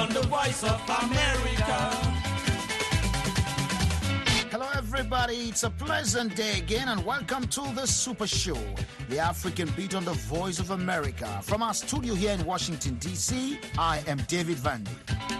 on the Voice of America. Hello everybody, it's a pleasant day again and welcome to the Super Show, the African beat on the Voice of America. From our studio here in Washington, D.C., I am David Vandy.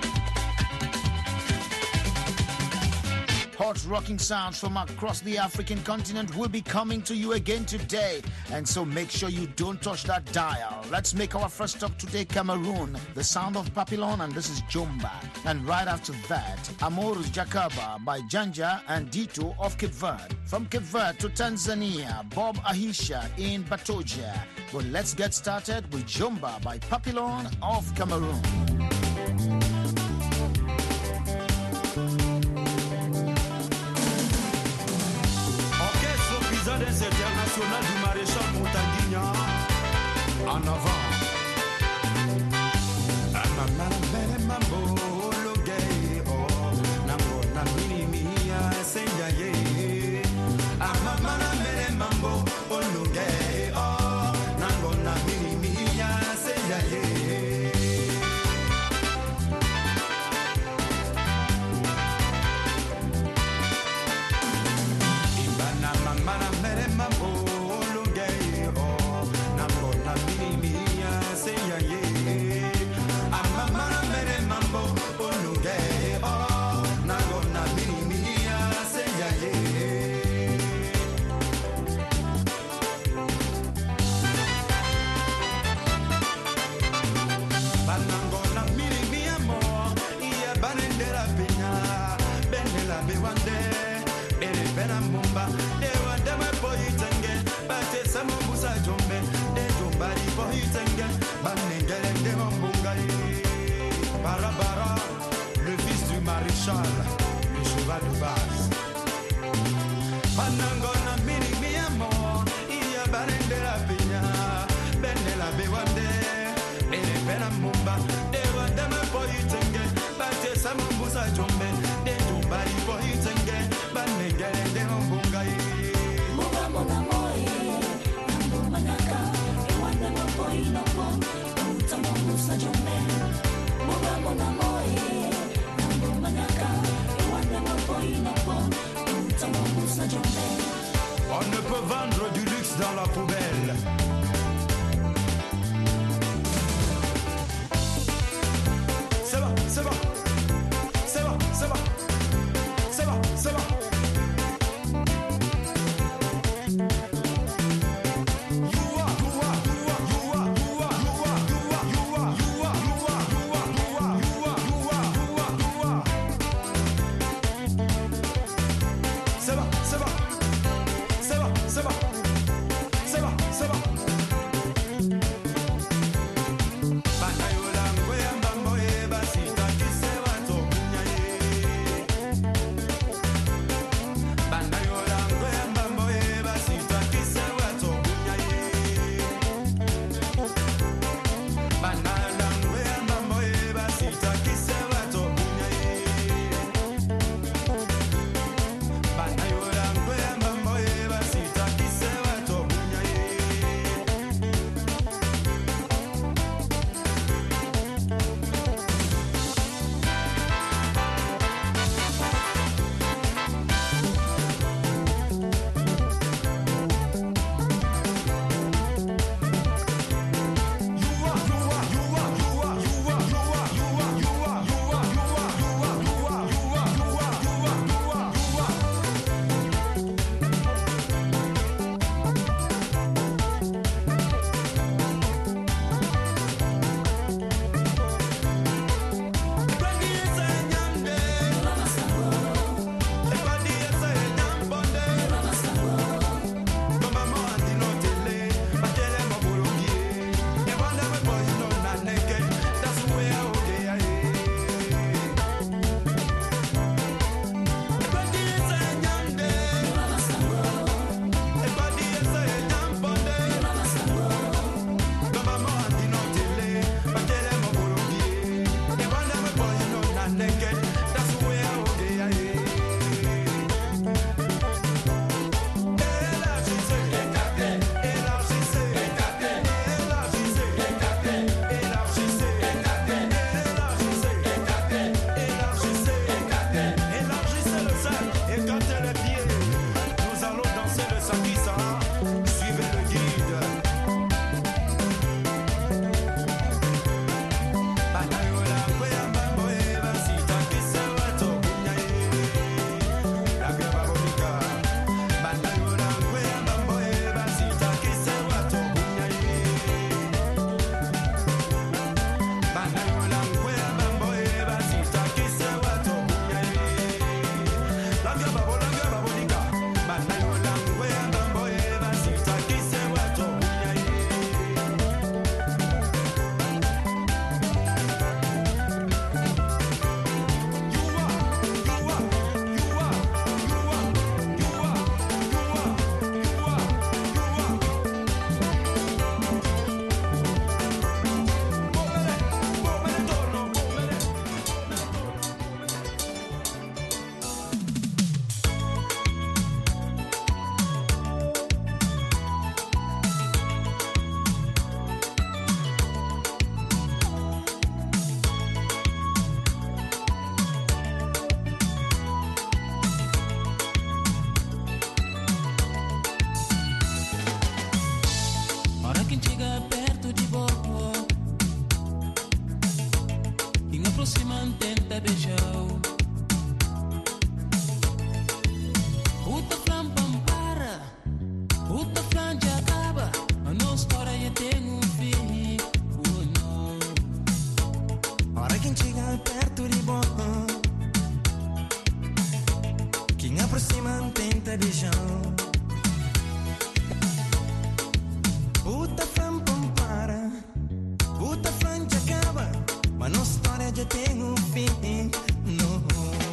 Hot rocking sounds from across the African continent will be coming to you again today. And so make sure you don't touch that dial. Let's make our first stop today, Cameroon, the sound of Papillon, and this is Jomba. And right after that, Amorus Jakaba by Janja and Dito of Cape Verde. From Cape Verde to Tanzania, Bob Ahisha in Batoja. But let's get started with Jomba by Papillon of Cameroon. International du maréchal Montaguignan en avant. Mambo logay oh nango na minimia senjaye. Amamana mere mambo logay oh nango na minimia senjaye. Ibana mamana mere mambo Barabara, le fils du maréchal, le cheval de base. Panangona mini mi amor, iya barende la piña, bende la bewande, ene pena mumba, dewa deme poitenge, bate samambusa jombe, de dumbari poitenge, banengere de mbungai. Muba mona moi, nambu manaka, ewande mo poi no po, utamambusa jombe. On ne peut vendre du luxe dans la poubelle. C'est bon, c'est bon, c'est bon, c'est bon. mantenta beijão. Uta flam pampara, uta flam já acaba. A nossa história já tem fim. Oh não. Ora quem chega perto de bom, quem aproxima tenta beijão. Uta flam pampara, uta flam já acaba. Mas nossa história já tem fim. No.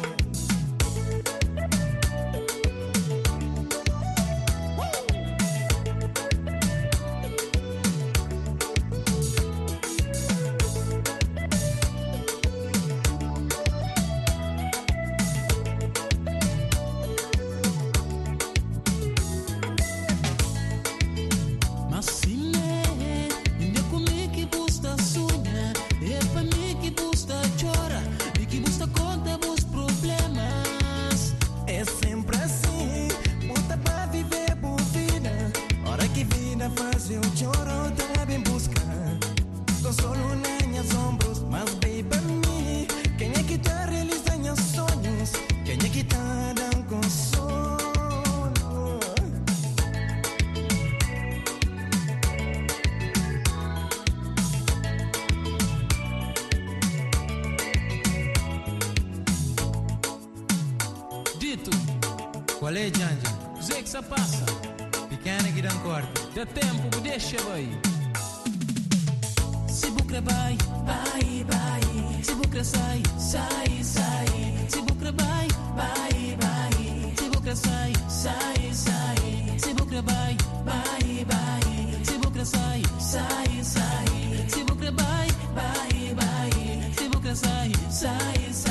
Qual é, Janja? Zé que se passa. Pequena que dá um corte. Dá tempo, deixa vai. Se bucra vai, vai, vai. Se bucra sai, sai, sai. Se bucra vai, vai, vai. Se bucra sai, sai, sai. Se bucra vai, vai, vai. Se bucra sai, sai, sai. Se bucra vai, vai, vai. Se bucra sai, sai, sai.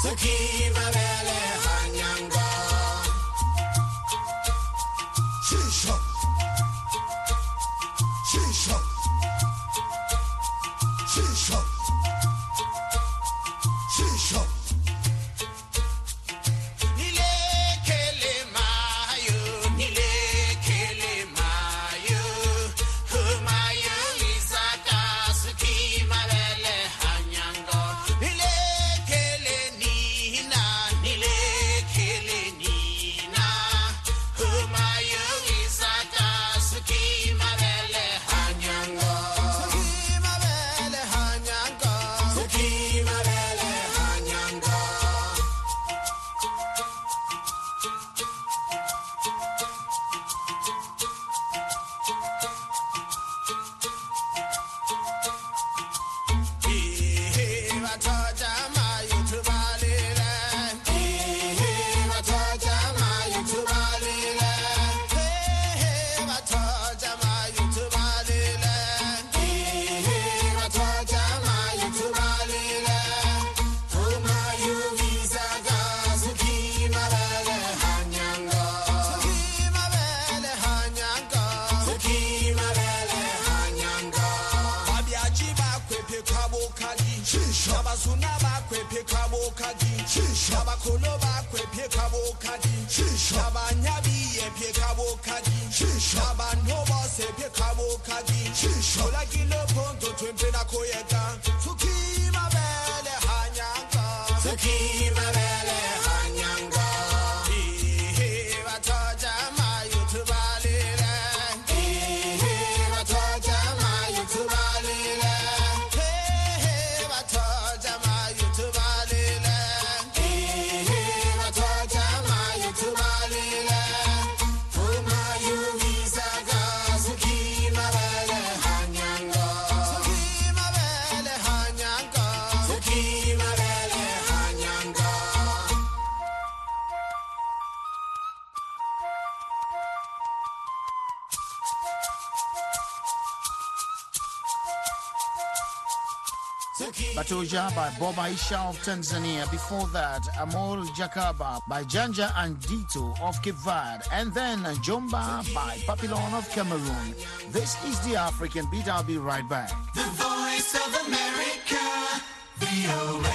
Batoja by Bob Aisha of Tanzania. Before that, Amol Jakaba by Janja and Dito of Cape Verde. And then Jomba by Papillon of Cameroon. This is the African Beat. I'll be right back. The Voice of America, VOA.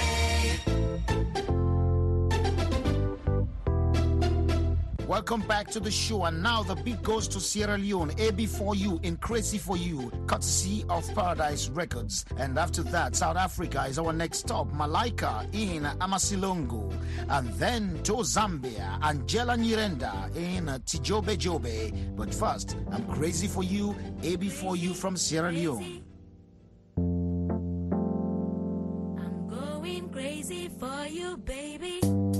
Welcome back to the show, and now the beat goes to Sierra Leone, AB4U in Crazy For You, courtesy of Paradise Records. And after that, South Africa is our next stop, Malaika in Amasilongo. And then to Zambia, Angela Nyirenda in Tijobe Jobe. But first, I'm Crazy For You, AB4U from Sierra Leone. I'm going crazy for you, baby.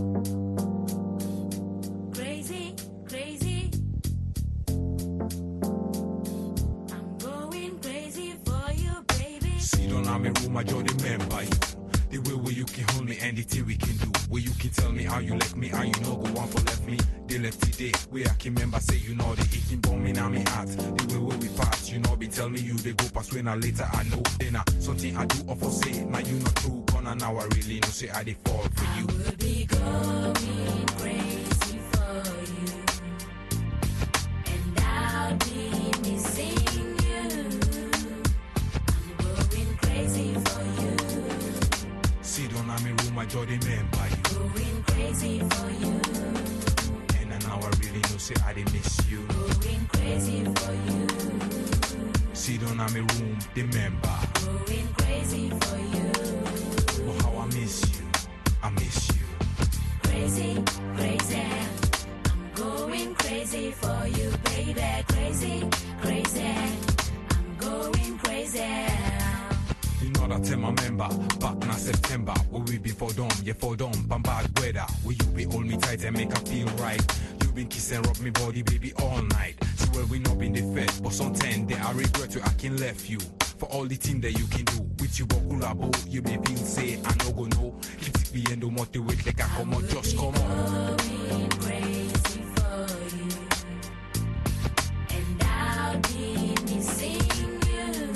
I'm in room, I don't remember you. The way where you can hold me and the thing we can do. Where you can tell me how you like me, how you know go on for left me. They left today, where I can remember say you know the eating bomb in me heart. The way where we pass, you know be tell me you they go past when I later I know. Then something I do or for say, now you not true. Gonna now I really know say I they fall for you. I will be going crazy for you, and I'll be missing crazy for you. Sit down in my room, I don't remember you. Going crazy for you. And now I really know say I didn't miss you. Going crazy for you. Sit down in my room, remember. Going crazy for you. Oh, how I miss you. I miss you. Crazy, crazy. I'm going crazy for you, baby. Crazy, crazy. I'm going crazy. You know that I remember back in September where we been for dumb, yeah for dumb, and bad weather. Where you be hold me tight and make I feel right. You been kiss and rub me body, baby, all night. So where we not been the fed, but sometimes they I regret you, I can left you. For all the things that you can do with you, Bokulabo, you may feel say I no go no. Keep me and don't motivate like I come on, just come on. Going crazy for you, and I'll be missing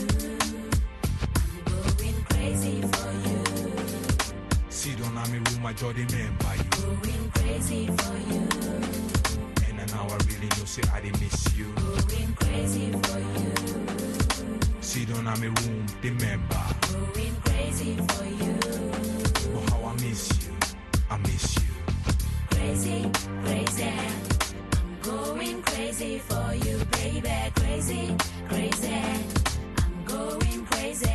you. Crazy for you. Sit down in my room, I jaw they remember you. Going crazy for you. And now I really know say I did miss you. Going crazy for you. Sit down in my room, remember. Going crazy for you. But how I miss you, I miss you. Crazy, crazy. I'm going crazy for you, baby. Crazy, crazy. I'm going crazy.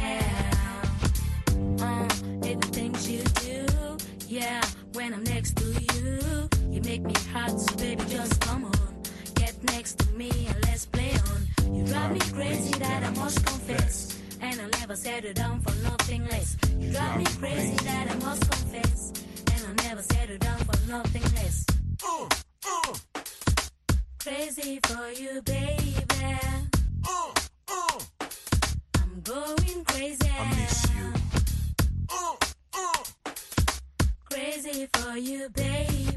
The things you do, yeah. When I'm next to you, you make me hot, so baby, just come on. Get next to me and let's play on. You drive me crazy, that I must confess. And I'll never settle down for nothing less. You drive me crazy, that I must confess. And I'll never settle down for nothing less. Crazy for you, baby. I'm going crazy. I miss you. Crazy for you, baby.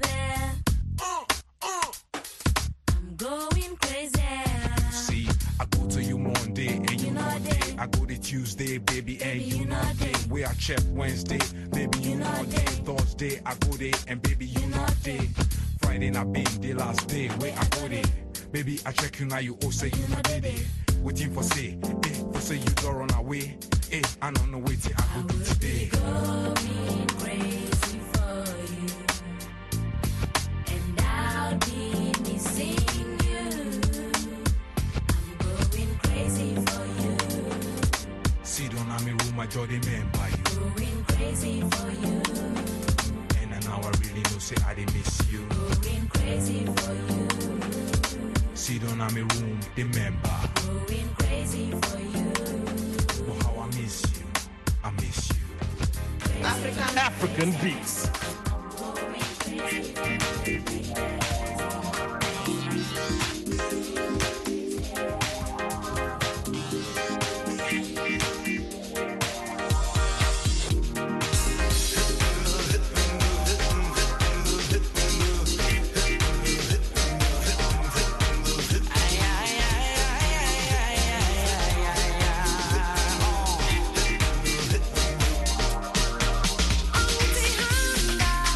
I'm going crazy. See, I go to you Monday and you not day. I go to Tuesday, baby, and you not day. Where I check Wednesday, baby, you not day. Thursday, I go there, and baby, you not day. Friday, I been the last day where I go there. Baby, I check you now, you all say you not day. Waiting for say, for say you don't run away. I don't know waiting, I go do today. Going crazy for you, and I'll be missing you. I'm going crazy for you. Sit down in my room, my jaw they remember you. Going crazy for you. And now I really know say I did miss you. Going crazy for you. Sit down in my room, remember. Going crazy for you. But how I miss you, I miss you. African beats. Tihanda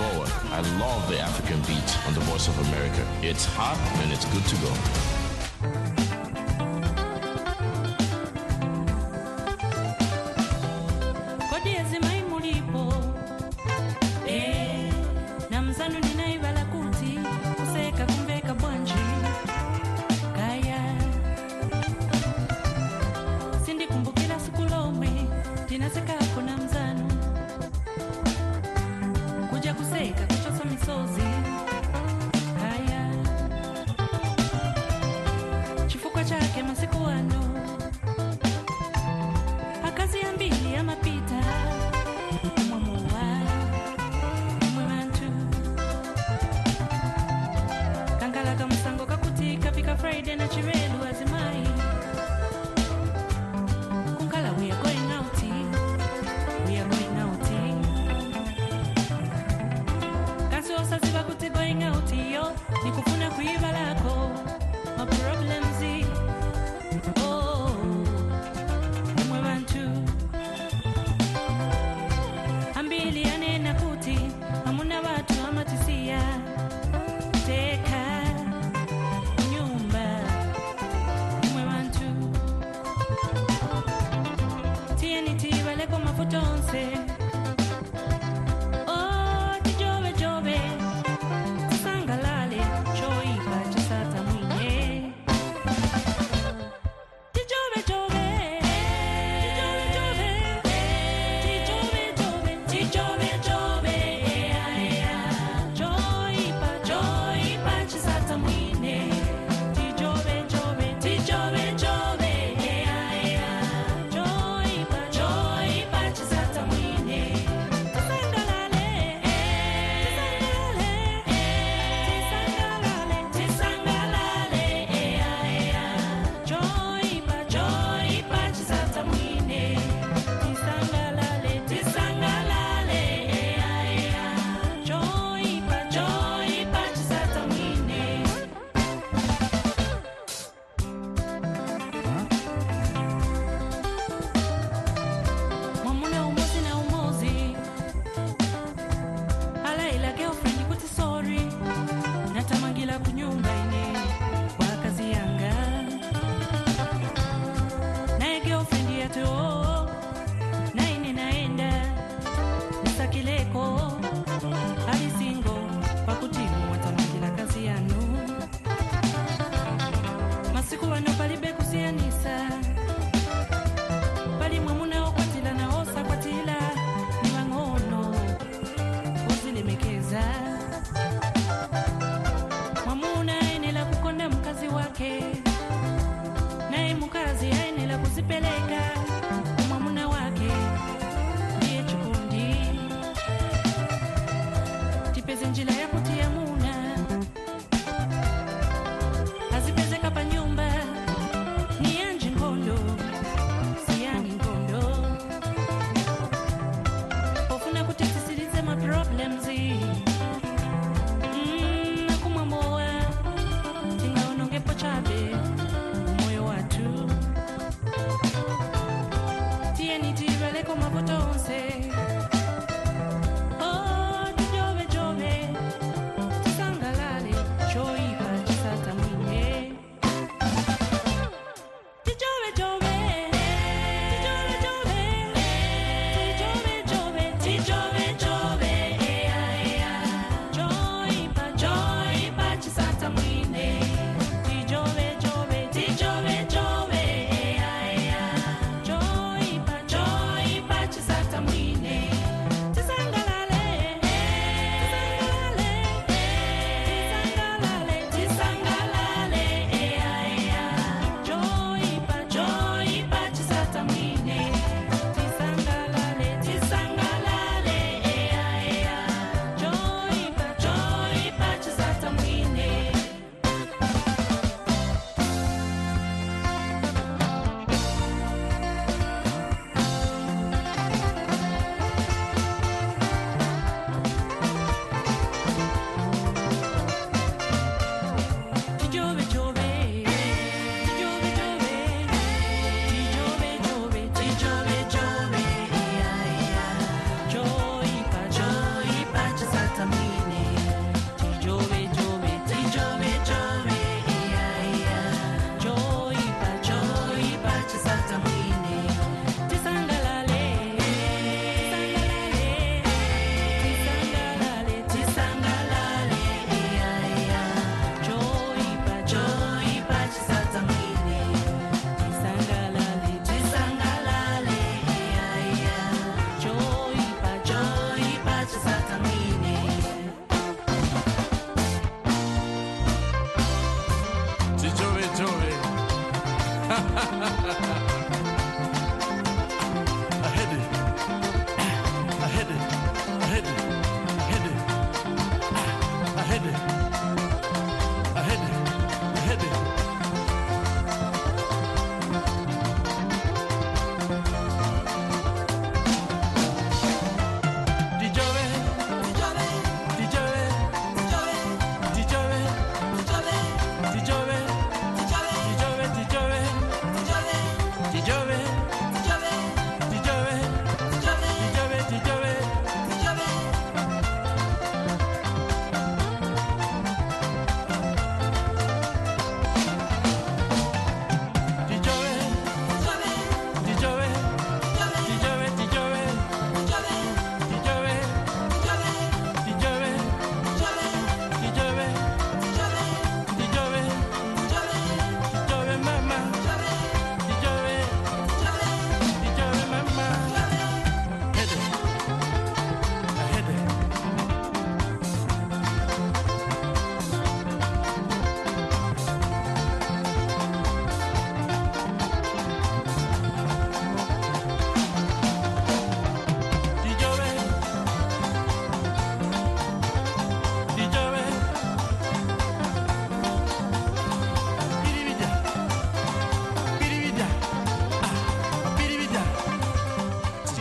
forward. I love the African beat on the Voice of America. It's hot and it's good to go.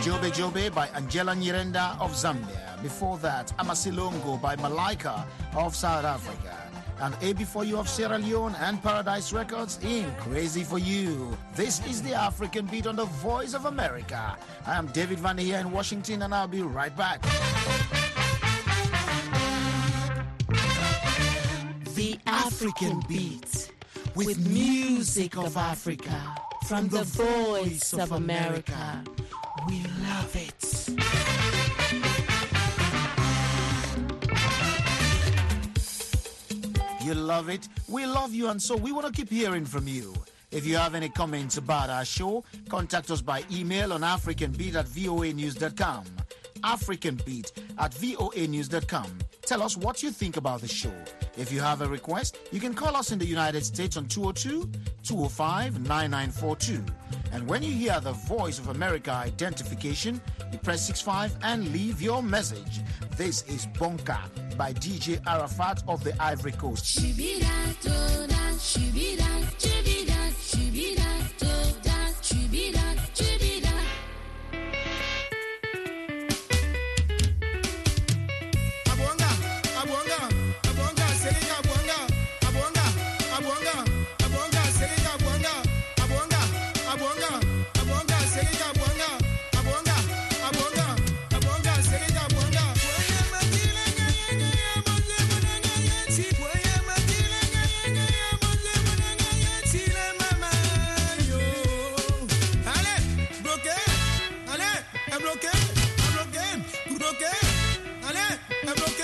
Jobe Jobe by Angela Nyirenda of Zambia. Before that, Amasilongo by Malaika of South Africa. And A Before You of Sierra Leone and Paradise Records in Crazy For You. This is the African Beat on the Voice of America. I am David Van here in Washington, and I'll be right back. The African Beat, with music of Africa, from the Voice of America. We love it. You love it, we love you, and so we want to keep hearing from you. If you have any comments about our show, contact us by email on africanbeat@voanews.com. africanbeat@voanews.com. Tell us what you think about the show. If you have a request, you can call us in the United States on 202-205-9942. And when you hear the Voice of America identification, you press 65 and leave your message. This is Bonka by DJ Arafat of the Ivory Coast. Shibida, toda, shibida, shibida, shibida, toda, shibida, shibida. Abonga, abonga, abonga, seriga abonga, abonga, abonga, abonga, seriga abonga, abonga, abonga, abonga, seriga abonga, abonga, abonga, abonga, seriga abonga. Boye matila ngaya ngaya moze munanga yansi, boye matila ngaya ngaya moze munanga yansi la mama yo. Allez, bloqué, allez, bloqué, bloqué, bloqué. Allez, bloqué, bloqué.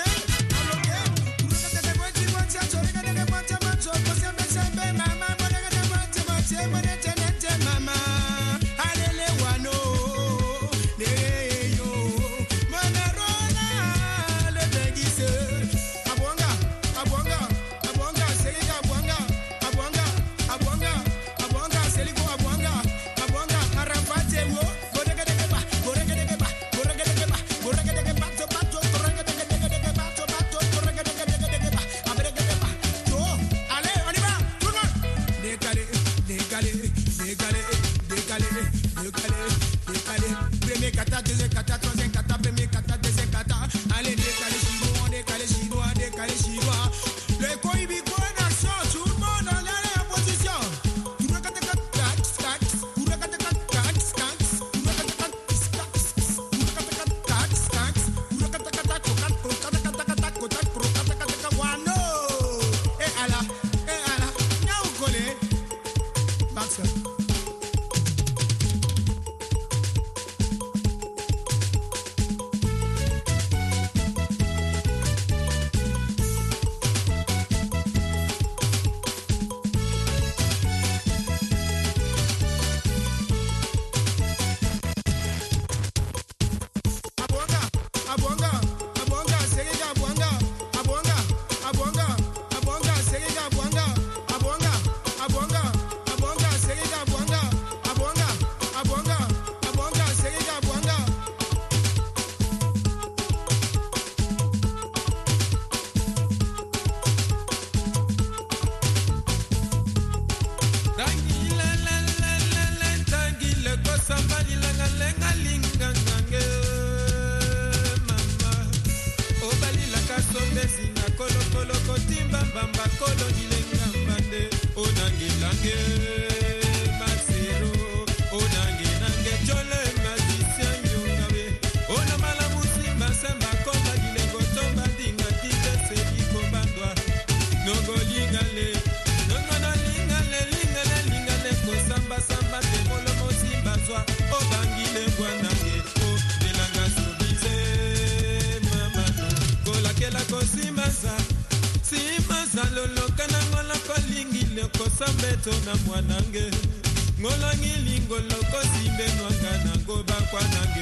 Sambeto na mwanange ngola ngilingo loko simbe nwangana ngoba kwanange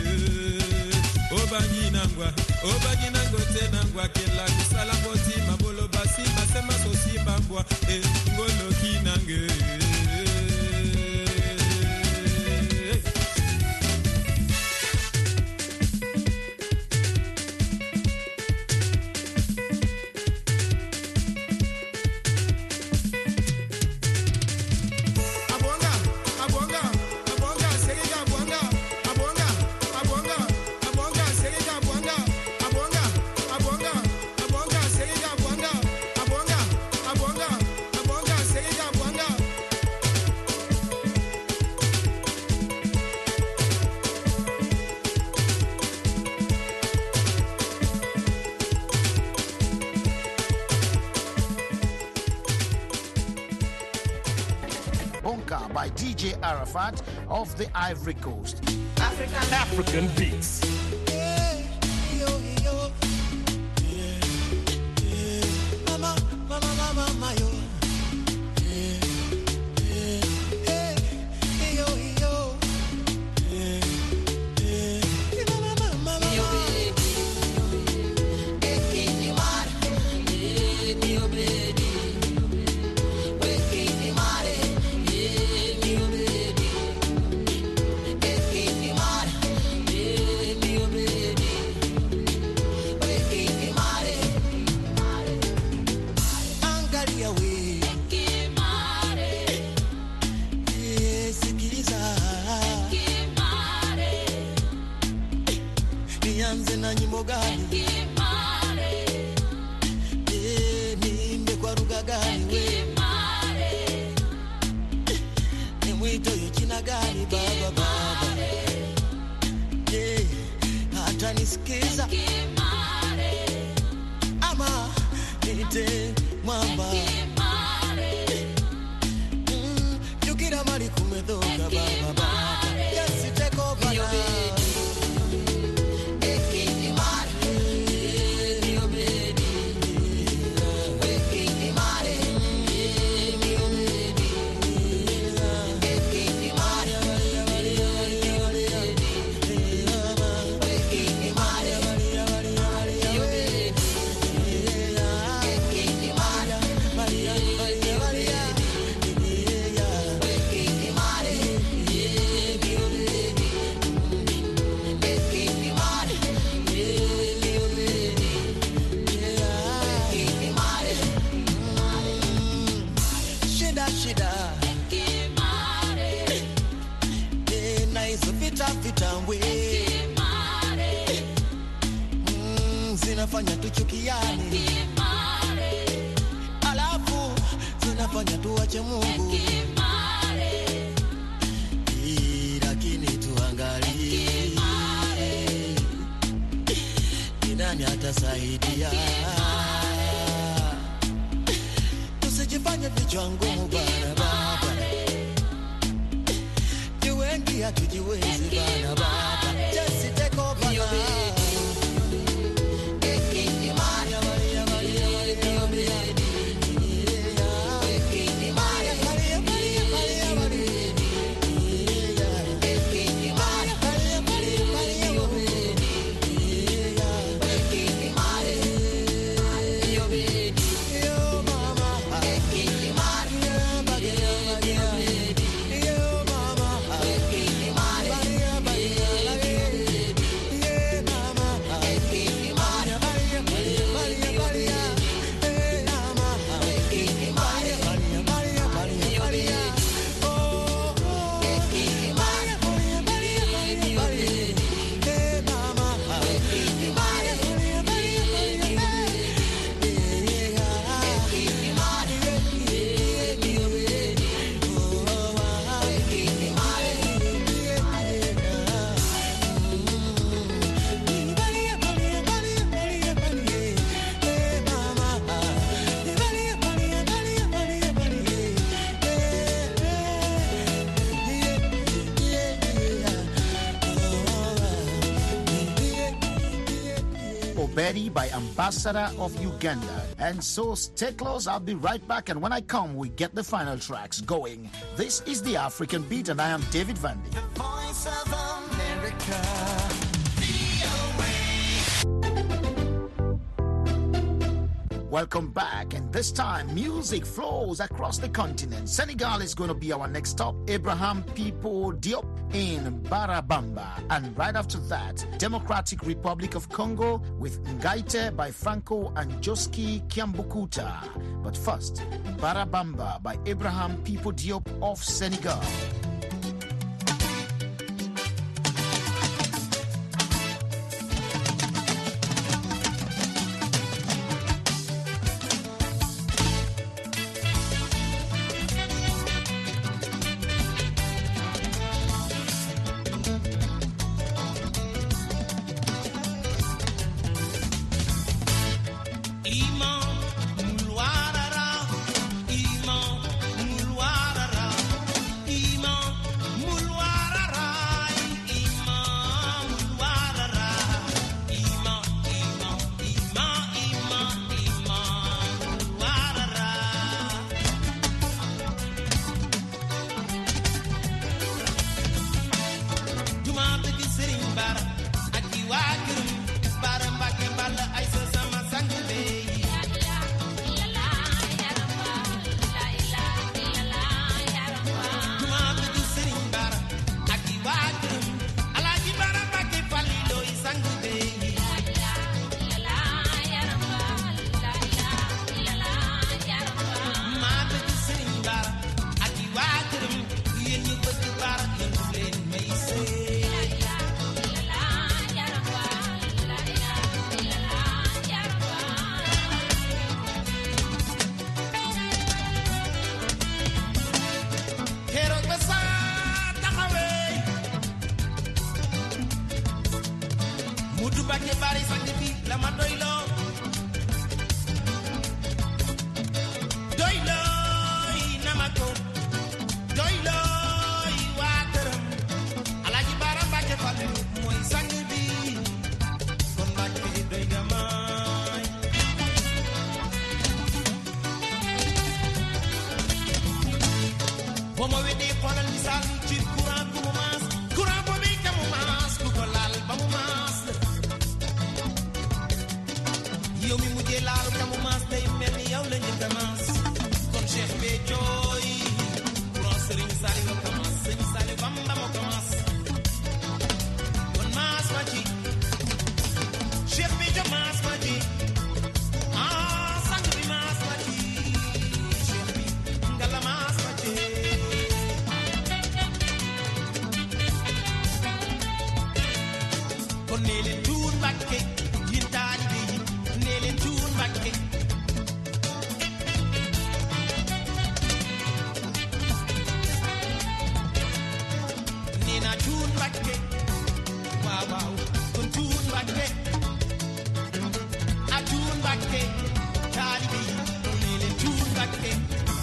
obangi nangwa tena ngwa kela kusala moti mabolo basi basema sosi bambwa ngolo kinange Abonga, abonga, abonga, seriga abonga, abonga, Bonka by DJ Arafat of the Ivory Coast. African beats. Zinafanya tuchukiane, alafu zinafanya tuache Mungu, lakini tuangalie ni nani atasaidia. Tusijifanye vichwa ngumu bana baba, ni wengi hatujiwezi bana baba. Just take over now. Betty by Ambassador of Uganda. And so stay close, I'll be right back, and when I come we get the final tracks going. This is the African Beat and I am David Vandy. The Voice of America. Welcome back, and this time music flows across the continent. Senegal is going to be our next stop. Abraham Pipo Diop in Barabamba, and right after that, Democratic Republic of Congo with Ngaite by Franco and Joski Kiambukuta. But first, Barabamba by Abraham Pipo Diop of Senegal. Kudu bake bari sangi bi la ma doilo. Doilo namako. Doilo water. Alaji bara bake falu moy sangi bi. Kon bake doigama. Bomo wede kolal misal ci courant bu mu mas courant bo bi kamu mas ku ko lal ba mu mas yow mi mujjé lal kamu mas day melni yow la ñu mas kon Cheikh be joy courant Serigne Sali ko mas Serigne Sali bamba mo ko mas kon mas ma ci Cheikh be jo mas ma ci ah sang bi mas ma ci Cheikh bi ngala mas ma ci Nelen tuun bakke yin taalibe yi nelen tuun bakke nena tuun bakke waaw waaw kon tuun bakke a tuun bakke taalibe yi nelen tuun bakke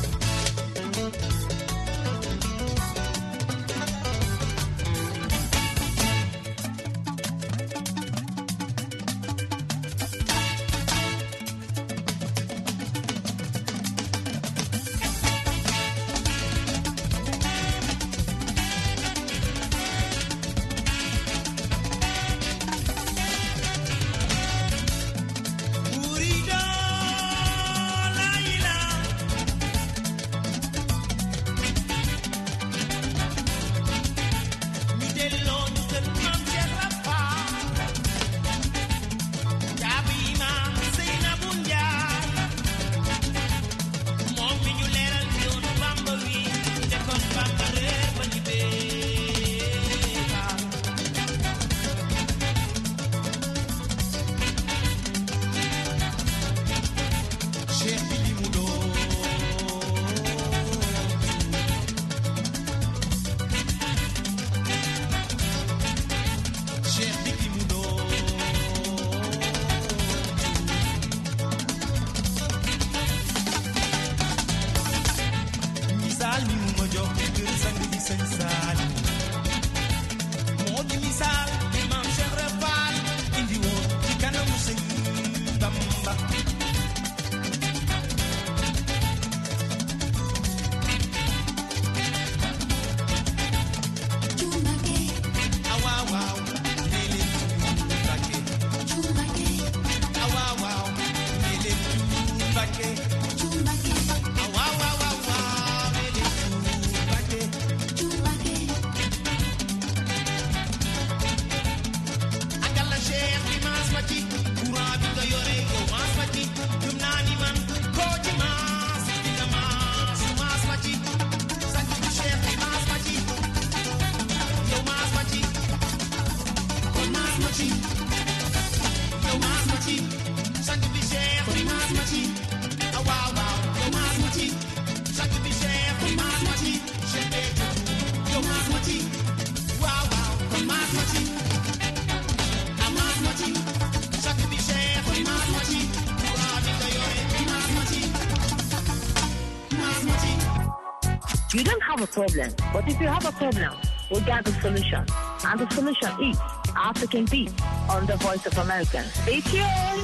You don't have a problem, but if you have a problem, we got the solution. And the solution is African Beat on the Voice of America. Stay tuned.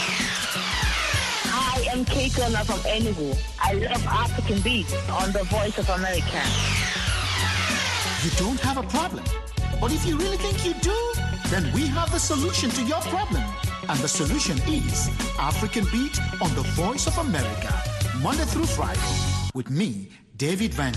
Hi, I'm Kate Turner from Enugu. I love African Beat on the Voice of America. You don't have a problem, but if you really think you do, then we have the solution to your problem. And the solution is African Beat on the Voice of America, Monday through Friday, with me, David Van.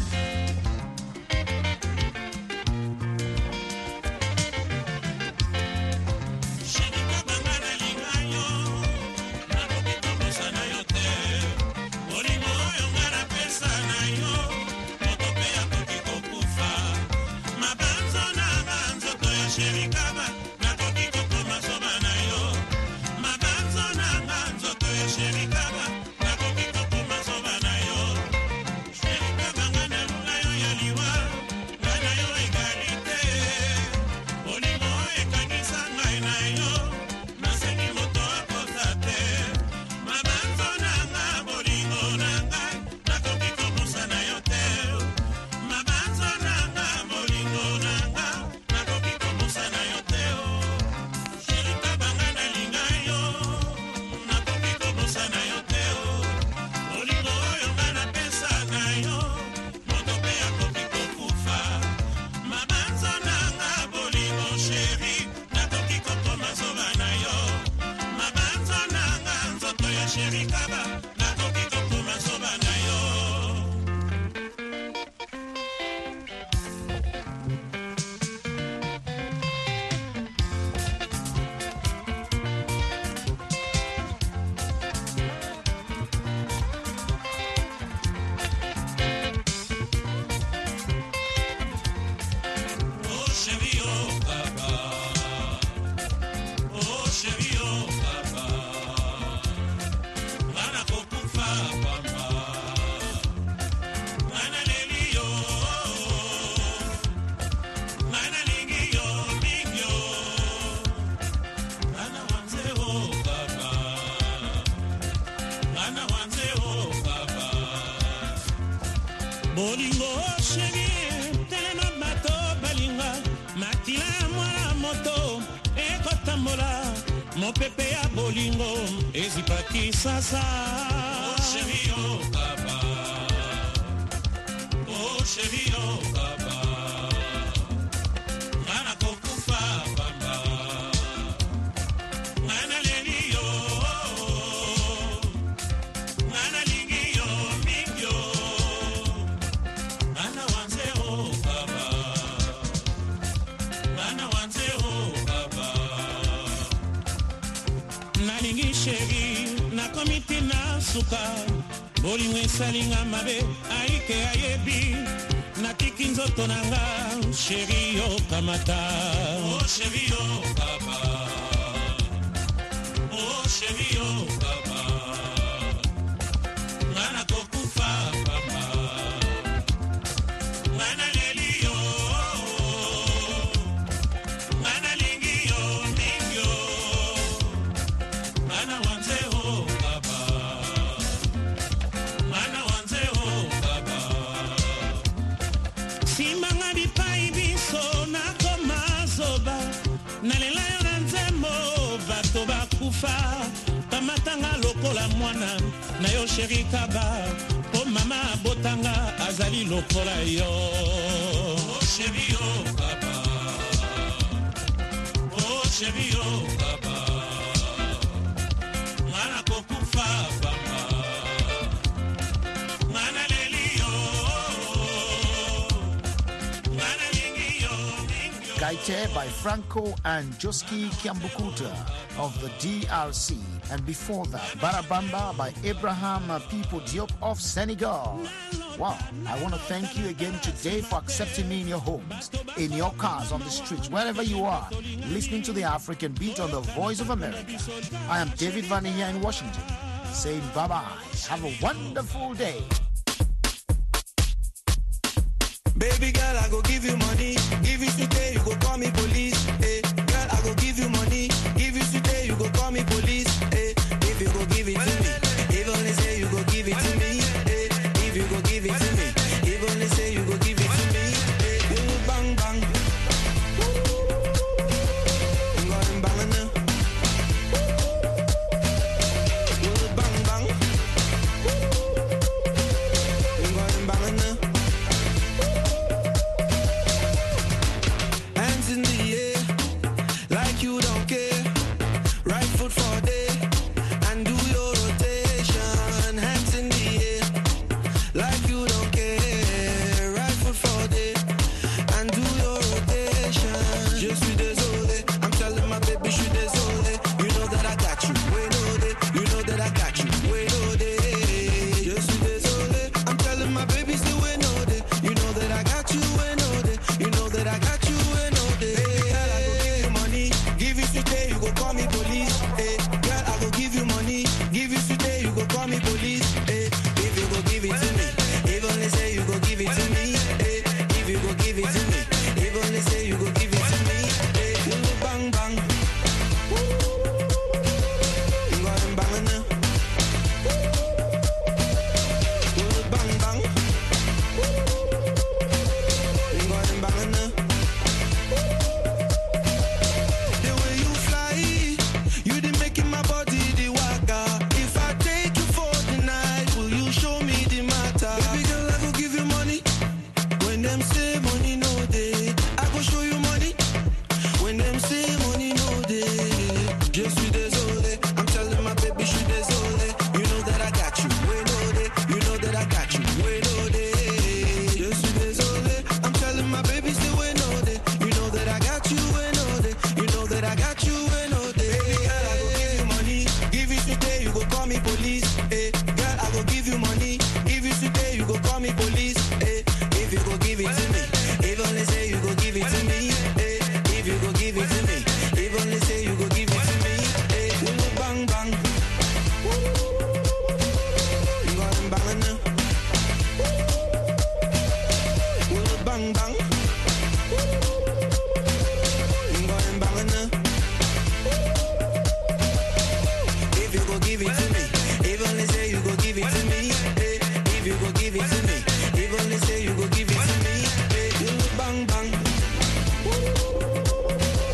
Yo tambola mopepe ya bolingo ezipaki sasa. Oh chérie oh papa, oh chérie oh papa, ngana kokufa bamba, ngana leli yo, ngana lingi yo mingyo, ngana wanze oh papa, ngana wanze oh papa. Nalingi chéri na komiti na suka bolingo esalinga mabe aike ayebi natiki nzoto nanga chéri yo kamata. Oh chéri yo papa, oh chéri yo papa, ngana kokufa papa, ngana leli yo, ngana lingi yo mingyo, ngana wanze oh papa, ngana wanze oh papa. Simanga bipai biso nakoma zoba nalela yo na nzembo bato bakufa kamatanga lokola mwana na yo chéri kaba po mama abotanga azali lokola yo. Oh chéri oh papa, oh chéri oh papa, ngana kokufa papa, ngana leli yo, ngana lingi yo mingyo. Gaite by Franco and Joski Kiambukuta of the DRC. And before that, Barabamba by Abraham Pipo Diop of Senegal. Wow, I want to thank you again today for accepting me in your homes, in your cars, on the streets, wherever you are, listening to the African Beat on the Voice of America. I am David Vania in Washington, saying bye-bye. Have a wonderful day. Baby girl, I go give you money. If you stay, you go call me police.